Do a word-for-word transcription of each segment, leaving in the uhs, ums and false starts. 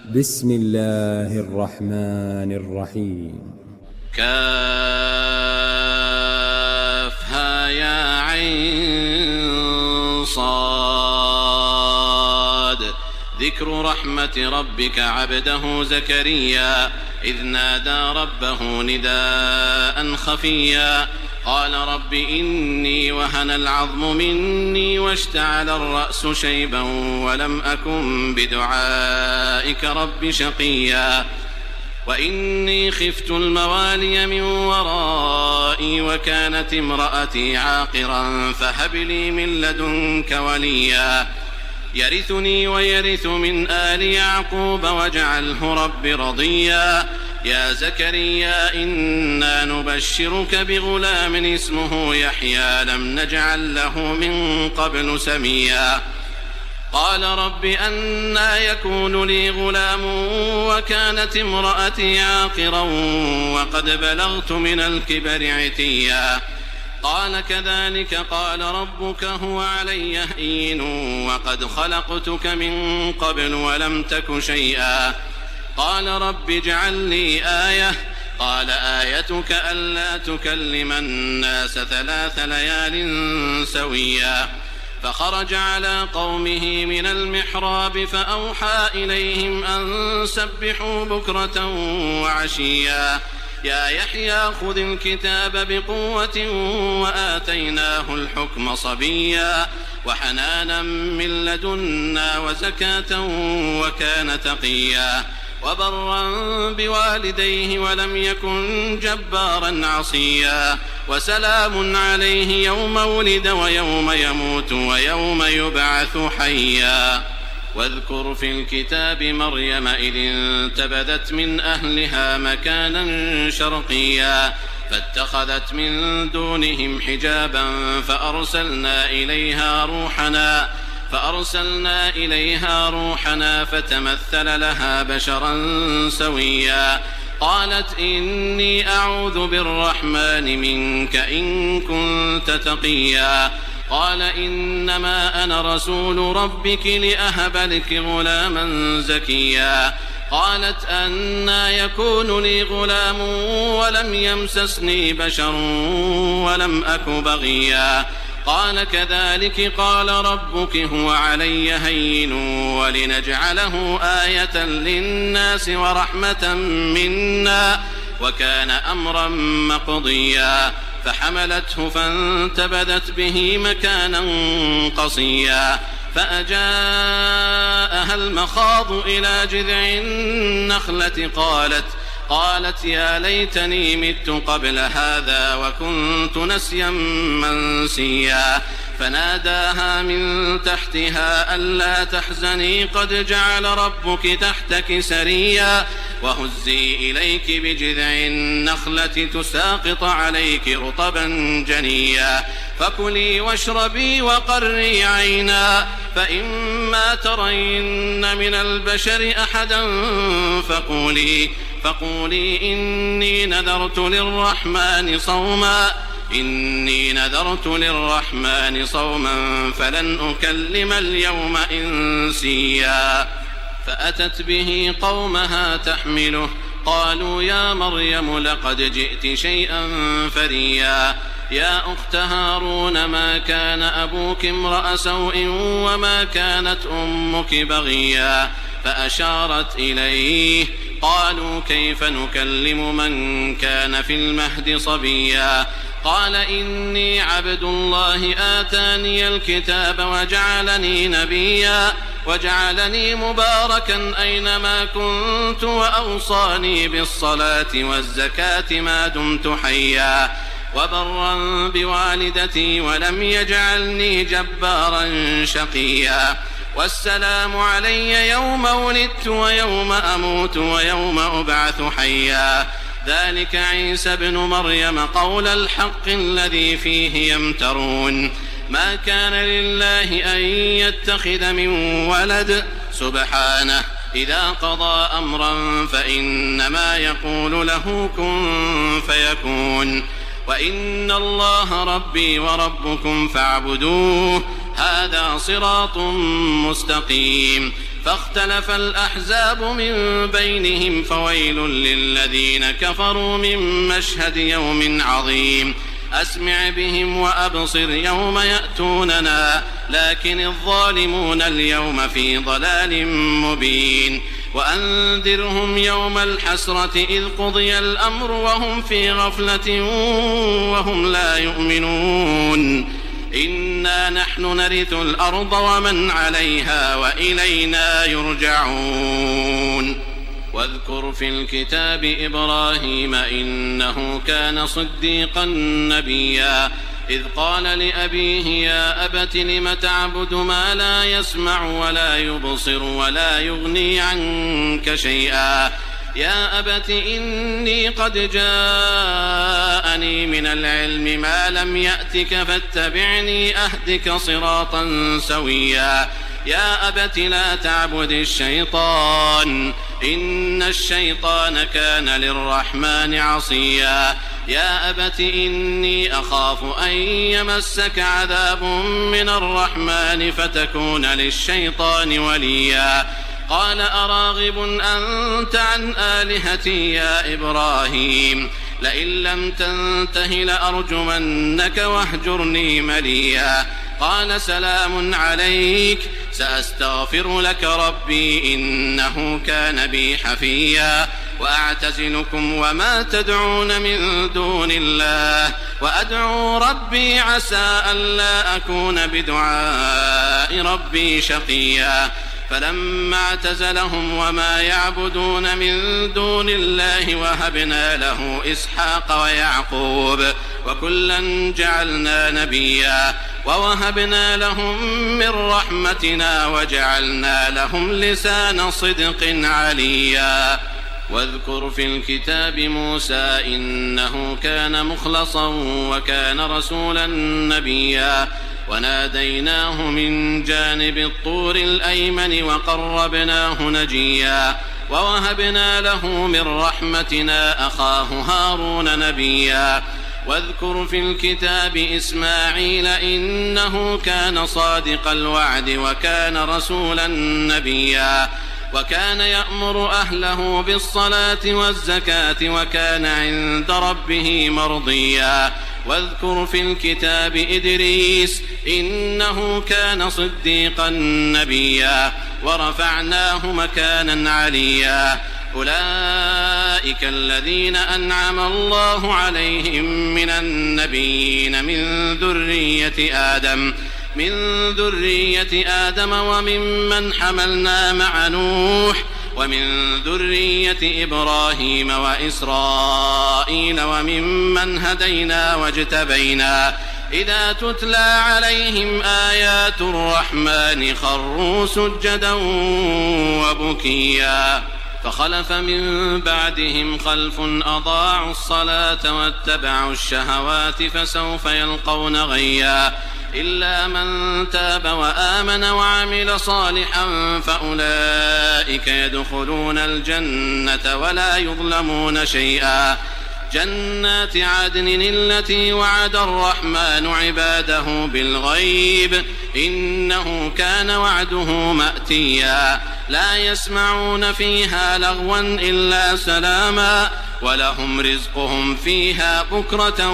بسم الله الرحمن الرحيم. كافها يا عين صاد. ذكر رحمة ربك عبده زكريا إذ نادى ربه نداء خفيا قال رب إني وهن العظم مني واشتعل الرأس شيبا ولم أكن بدعائك رب شقيا وإني خفت الموالي من ورائي وكانت امرأتي عاقرا فهب لي من لدنك وليا يرثني ويرث من آل يعقوب واجعله رب رضيا يا زكريا إنا نبشرك بغلام اسمه يحيى لم نجعل له من قبل سميا قال رب أنى يكون لي غلام وكانت امرأتي عاقرا وقد بلغت من الكبر عتيا قال كذلك قال ربك هو علي هين وقد خلقتك من قبل ولم تك شيئا قال رب اجعل لي آية قال آيتك ألا تكلم الناس ثلاث ليال سويا فخرج على قومه من المحراب فأوحى إليهم أن سبحوا بكرة وعشيا يا يحيى خذ الكتاب بقوة وآتيناه الحكم صبيا وحنانا من لدنا وزكاة وكان تقيا وبرا بوالديه ولم يكن جبارا عصيا وسلام عليه يوم ولد ويوم يموت ويوم يبعث حيا واذكر في الكتاب مريم إذ انتبذت من أهلها مكانا شرقيا فاتخذت من دونهم حجابا فأرسلنا إليها روحنا فأرسلنا إليها روحنا فتمثل لها بشرا سويا قالت إني أعوذ بالرحمن منك إن كنت تقيا قال إنما أنا رسول ربك لأهب لك غلاما زكيا قالت أنى يكون لي غلام ولم يمسسني بشر ولم أك بغيا قال كذلك قال ربك هو علي هين ولنجعله آية للناس ورحمة منا وكان أمرا مقضيا فحملته فانتبذت به مكانا قصيا فأجاءها المخاض إلى جذع النخلة قالت قالت يا ليتني مت قبل هذا وكنت نسيا منسيا فناداها من تحتها ألا تحزني قد جعل ربك تحتك سريا وهزي إليك بجذع النخلة تساقط عليك رطبا جنيا فكلي واشربي وقري عينا فإما ترين من البشر أحدا فقولي فقولي إني نذرت للرحمن صوما إني نذرت للرحمن صوما فلن أكلم اليوم إنسيا فأتت به قومها تحمله قالوا يا مريم لقد جئت شيئا فريا يا أخت هارون ما كان أبوك امرأ سوء وما كانت أمك بغيا فأشارت إليه قالوا كيف نكلم من كان في المهد صبيا قال إني عبد الله آتاني الكتاب وجعلني نبيا وجعلني مباركا أينما كنت وأوصاني بالصلاة والزكاة ما دمت حيا وبرا بوالدتي ولم يجعلني جبارا شقيا والسلام علي يوم ولدت ويوم أموت ويوم أبعث حيا ذلك عيسى بن مريم قول الحق الذي فيه يمترون ما كان لله أن يتخذ من ولد سبحانه إذا قضى أمرا فإنما يقول له كن فيكون وإن الله ربي وربكم فاعبدوه هذا صراط مستقيم فاختلف الأحزاب من بينهم فويل للذين كفروا من مشهد يوم عظيم أسمع بهم وأبصر يوم يأتوننا لكن الظالمون اليوم في ضلال مبين وأنذرهم يوم الحسرة إذ قضي الأمر وهم في غفلة وهم لا يؤمنون إنا نحن نرث الأرض ومن عليها وإلينا يرجعون واذكر في الكتاب إبراهيم إنه كان صديقا نبيا إذ قال لأبيه يا أبت لم تعبد ما لا يسمع ولا يبصر ولا يغني عنك شيئا يا أبت إني قد جاءني من العلم ما لم يأتك فاتبعني أهدك صراطا سويا يا أبت لا تعبد الشيطان إن الشيطان كان للرحمن عصيا يا أبت إني أخاف أن يمسك عذاب من الرحمن فتكون للشيطان وليا قال أراغب أنت عن آلهتي يا إبراهيم لئن لم تنته لأرجمنك واهجرني مليا قال سلام عليك سأستغفر لك ربي إنه كان بي حفيا وأعتزلكم وما تدعون من دون الله وأدعو ربي عسى ألا أكون بدعاء ربي شقيا فلما اعتزلهم وما يعبدون من دون الله وهبنا له إسحاق ويعقوب وكلا جعلنا نبيا ووهبنا لهم من رحمتنا وجعلنا لهم لسان صدق عليا واذكر في الكتاب موسى إنه كان مخلصا وكان رسولا نبيا وناديناه من جانب الطور الأيمن وقربناه نجيا ووهبنا له من رحمتنا أخاه هارون نبيا واذكر في الكتاب إسماعيل إنه كان صادق الوعد وكان رسولا نبيا وكان يأمر أهله بالصلاة والزكاة وكان عند ربه مرضيا واذكر في الكتاب إدريس إنه كان صديقا نبيا ورفعناه مكانا عليا أولئك الذين أنعم الله عليهم من النبيين من ذرية آدم من ذرية آدم وممن حملنا مع نوح ومن ذرية إبراهيم وإسرائيل وممن هدينا واجتبينا إذا تتلى عليهم آيات الرحمن خروا سجدا وبكيا فخلف من بعدهم خلف أضاعوا الصلاة واتبعوا الشهوات فسوف يلقون غيا إلا من تاب وآمن وعمل صالحا فأولئك يدخلون الجنة ولا يظلمون شيئا جنات عدن التي وعد الرحمن عباده بالغيب إنه كان وعده مأتيا لا يسمعون فيها لغوا إلا سلاما ولهم رزقهم فيها بكرة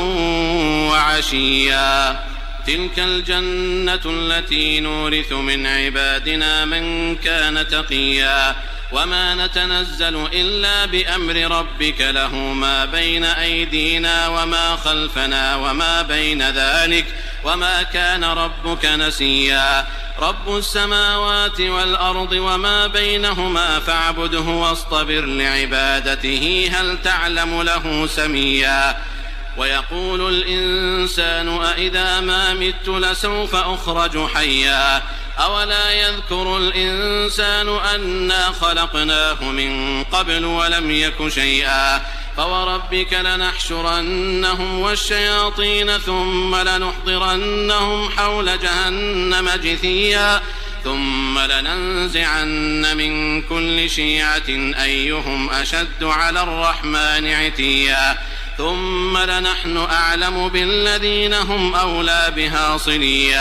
وعشيا تلك الجنة التي نورث من عبادنا من كان تقيا وما نتنزل إلا بأمر ربك له ما بين أيدينا وما خلفنا وما بين ذلك وما كان ربك نسيا رب السماوات والأرض وما بينهما فاعبده واصطبر لعبادته هل تعلم له سميا ويقول الإنسان أإذا ما مت لسوف أخرج حيا أولا يذكر الإنسان أنا خلقناه من قبل ولم يك شيئا فوربك لنحشرنهم والشياطين ثم لنحضرنهم حول جهنم جثيا ثم لننزعن من كل شيعة أيهم أشد على الرحمن عتيا ثم لنحن أعلم بالذين هم أولى بها صليا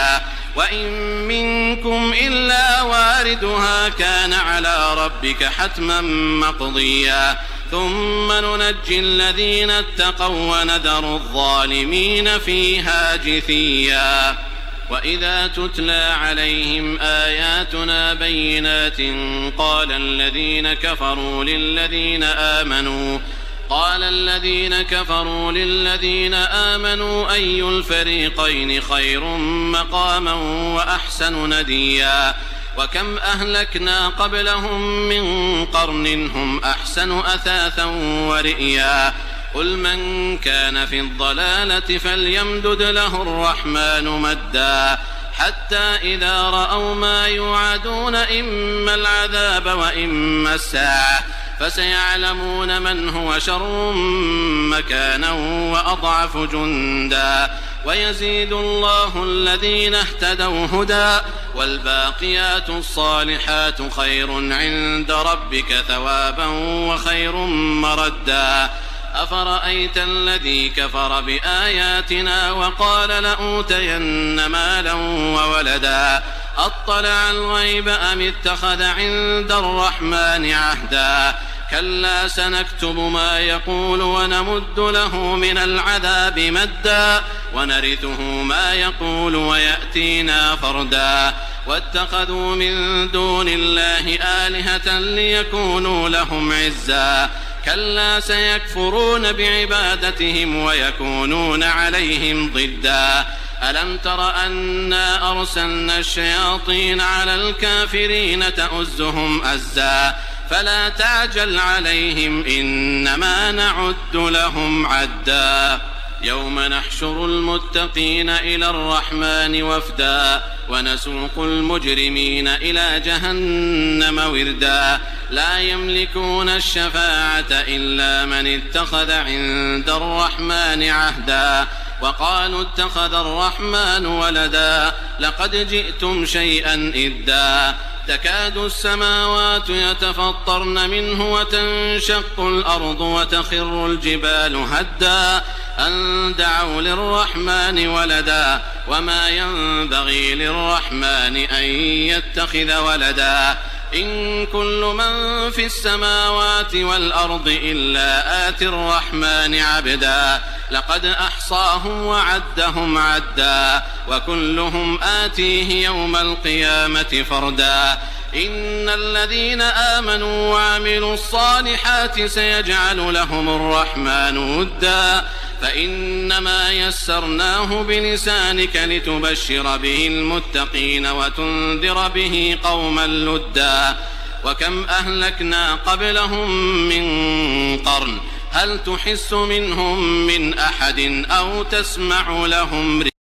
وإن منكم إلا واردها كان على ربك حتما مقضيا ثم ننجي الذين اتقوا ونذر الظالمين فيها جثيا وإذا تتلى عليهم آياتنا بينات قال الذين كفروا للذين آمنوا قال الذين كفروا للذين آمنوا أي الفريقين خير مقاما وأحسن نديا وكم أهلكنا قبلهم من قرن هم أحسن أثاثا ورئيا قل من كان في الضلالة فليمدد له الرحمن مدا حتى إذا رأوا ما يوعدون إما العذاب وإما الساعة فسيعلمون من هو شر مكانا وأضعف جندا ويزيد الله الذين اهتدوا هدى والباقيات الصالحات خير عند ربك ثوابا وخير مردا أفرأيت الذي كفر بآياتنا وقال لأوتين مالا وولدا أطلع الغيب أم اتخذ عند الرحمن عهدا كلا سنكتب ما يقول ونمد له من العذاب مدا ونرثه ما يقول ويأتينا فردا واتخذوا من دون الله آلهة ليكونوا لهم عزا كلا سيكفرون بعبادتهم ويكونون عليهم ضدا ألم تر أنا أرسلنا الشياطين على الكافرين تؤزهم أزا فلا تعجل عليهم إنما نعد لهم عدا يوم نحشر المتقين إلى الرحمن وفدا ونسوق المجرمين إلى جهنم وردا لا يملكون الشفاعة إلا من اتخذ عند الرحمن عهدا وقالوا اتخذ الرحمن ولدا لقد جئتم شيئا إدا تكاد السماوات يتفطرن منه وتنشق الأرض وتخر الجبال هدا أن دعوا للرحمن ولدا وما ينبغي للرحمن أن يتخذ ولدا إن كل من في السماوات والأرض إلا آتي الرحمن عبدا لقد أحصاهم وعدهم عدا وكلهم آتيه يوم القيامة فردا إن الذين آمنوا وعملوا الصالحات سيجعل لهم الرحمن ودا فإنما يسرناه بلسانك لتبشر به المتقين وتنذر به قوما لدا وكم أهلكنا قبلهم من قرن هل تحس منهم من أحد أو تسمع لهم